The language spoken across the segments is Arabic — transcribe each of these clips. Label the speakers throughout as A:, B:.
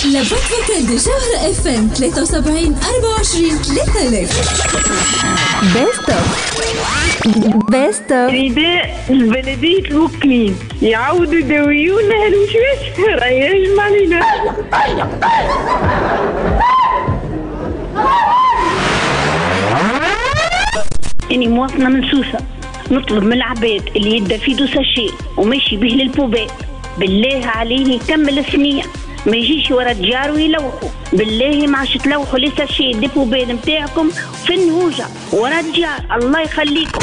A: لابد فوكال دي جوهرة اف ام 73 24 3000. بيست اوف
B: نداء البلدية الموكلين يعودوا يداويونا هالوشواش راهي يجمع علينا. اني مواطنة من سوسة نطلب من العباد اللي يدى في دو ساشي وماشي به للبوبات بالله عليه يكمل الثنية، ما يجيش ورا الديار ويلوحوا. بالله ما عادش تلوحوا لي ساشي دي بوبات نتاعكم في النهوجة ورا الديار. الله يخليكم.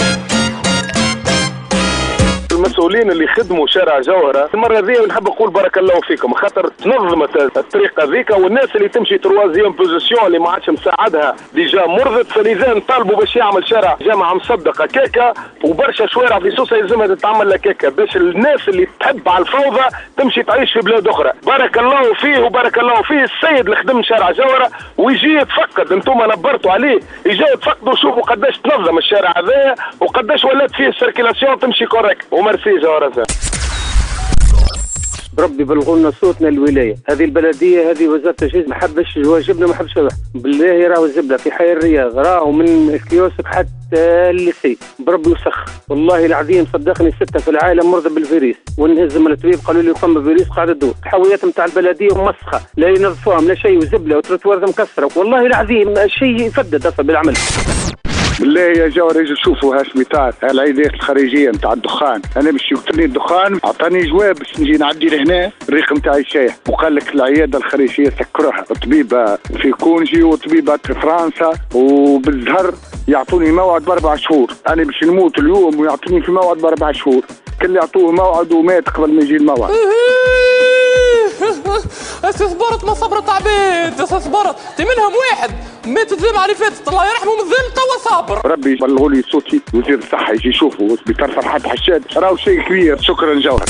C: المسؤولين اللي خدموا شارع جوهرة المرة ذي نحب نقول بارك الله فيكم، خاطر تنظمت الطريقة ذيك، والناس اللي تمشي تروازيون بوزيسيون اللي ما عادش مساعدها ديجا مرضت، فلذا نطالبوا باش يعمل شارع جامعة مصدقة كيكا، وبرشا شوارع في سوسة يلزمها تتعمل لك كيكا باش الناس اللي تحب على الفوضى تمشي تعيش في بلاد أخرى. بارك الله فيه وبارك الله فيه السيد اللي خدم شارع جوهرة، ويجي يتفقد، انتم نبرتوا عليه، يجي يتفقدوا وشوفوا قداش تنظم الشارع هذا وقداش ولات فيه السيركيلاسيون تمشي كوريكت. ومرسي جوهرة.
D: بربي بلغوا لنا صوتنا الولايه، هذه البلديه هذه وزاره التجهيز ما حبش واجبنا، ما حبش بالله راهو الزبله في حي الرياض، راهو من الكيوسك حتى الليسي بربي وسخ. والله العظيم صدقني 6 في العالم مرضى بالفيروس، ونهزم الطبيب قالوا لي فما فيروس قاعد تدور. الحاويات نتاع البلديه مسخه، لا ينظفوهم لا شيء، وزبله وتروتوار مكسره، والله العظيم شيء يفدد اصلا بالعمل.
E: بالله يا جوهر يجي شوفوا هالسبيطار العيادات الخارجيه نتاع الدخان، انا باش يقتلني الدخان اعطاني جواب باش نجي نعدي لهنا الريق نتاعي شايح، وقال لك العياده الخارجيه سكرها، طبيبه في كونجي وطبيبه في فرنسا وبالزهر يعطوني موعد ب4 شهور، انا باش نموت اليوم ويعطوني في موعد ب4 شهور، كل يعطوه موعد ومات قبل ما يجي الموعد.
F: صبرت ما صبرت عبيد، صبرت تي منهم واحد مات الجمعه اللي فاتت الله يرحمه مازال توا صابر.
E: ربي يبلغوا لي صوتي، وزير الصحه يجي يشوفوا سبيطار فرحات حشاد، راهو شيء كبير. شكرا جوهر.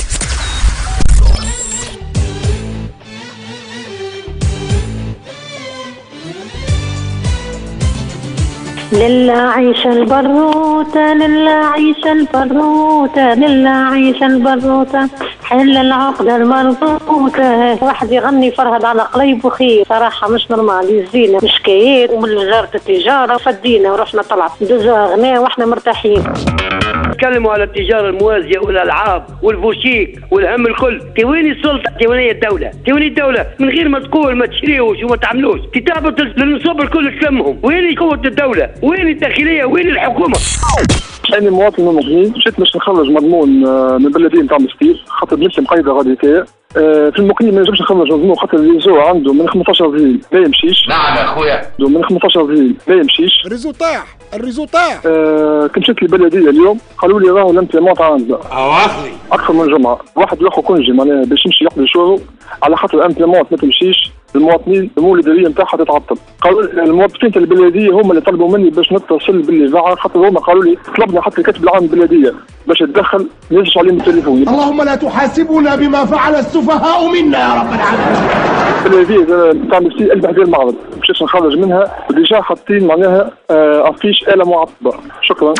B: لله عيش البروتة، لله عيش البروتة، لله عيش البروتة، حل العقدة المربوطة. واحد يغني فرهد على قليب وخير، صراحة مش نورمال، يزينا مشكيات ومن وزارة التجارة فدينا ورحنا طلعت ندوزوها غناء واحنا مرتاحين.
G: تكلموا على التجارة الموازية والألعاب والبوشيك والهم الكل، وين السلطة؟ وين الدولة؟ وين الدولة؟ من غير ما تقول ما تشريوش وما تعملوش، تتابط للنصاب الكل تلمهم. وين قوة الدولة؟ وين الداخلية؟ وين الحكومة؟
C: أنا مواطن مغني، مشيت باش نخرج مضمون من البلدية نتاع مستير، خاطر لسه مقيدة غادي كايا. في المقيم ما نجمش نخرج مضمون خاطر الريزو عنده من 15 ابريل ما يمشيش.
E: نعم يا خويا.
C: من 15 ابريل ما يمشيش.
E: الريزو طاح، الريزو طاح.
C: كي مشيت للبلدية اليوم قالوا لي راهو الامتيمونت عندنا.
E: أواخلي.
C: أكثر من جمعة، واحد ياخذ كونجي معناها باش يمشي يقضي شغله على خاطر الامتيمونت ما تمشيش. المواطنين المولى الإدارية نتاعها تتعطل. قالوا الموظفين تاع البلدية هما اللي طلبوا مني باش نتصل بالإذاعة، خاطر هما قالوا لي طلبنا حتى الكاتب العام البلدية باش يتدخل ينزل عليهم التليفون.
E: اللهم لا تحاسبنا بما فعل السفهاء منا يا رب العالمين.
C: البلدية نتاع نفسي البحثية المعرض باش نخرج منها، وديجا حاطين معناها أفيش آلة معطبة. شكرا.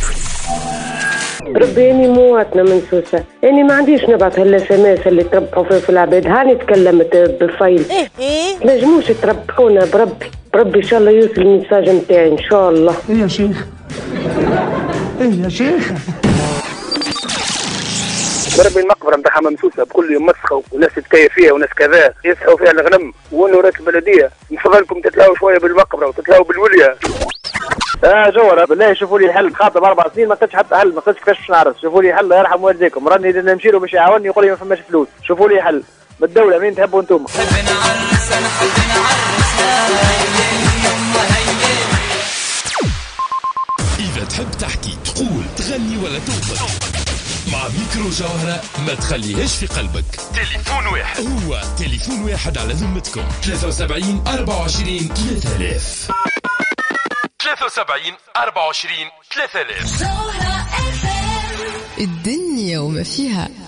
B: ربي اني مواطنة من سوسة، اني ما عنديش نبعث هالسماس اللي تربحوا فيه في العباد، هاني تكلمت بالفايل. نجموش تربحونا بربي ان شاء الله يوصل الميساج نتاعي ان شاء الله.
E: ايه يا شيخ، ايه يا شيخ.
C: بربي المقبره نتاعها ممسوسه بكل يوم مسخه، وناس تتكيف فيها وناس كذا يسحوا فيها الغنم، ونورات البلديه نفضلكم تتلاو شويه بالمقبره وتتلاو بالوليه. جوهرة بالله شوفوا لي حل، خاطر 4 سنين ما لقيتش حتى حل، ما لقيتش كيفاش نعرس. شوفوا لي حل يرحم والديكم، راني نمشي له باش يعاونني يقول لي ما فماش فلوس. شوفوا لي حل بالدوله مين تحبوا انتم.
H: إذا تحب تحكي تقول تغني ولا توصل مع ميكرو جوهرة ما تخليهاش في قلبك. تليفون واحد، هو تليفون واحد على ذمتكم. 73 24 3000. 73 24 3000.
A: الدنيا وما فيها.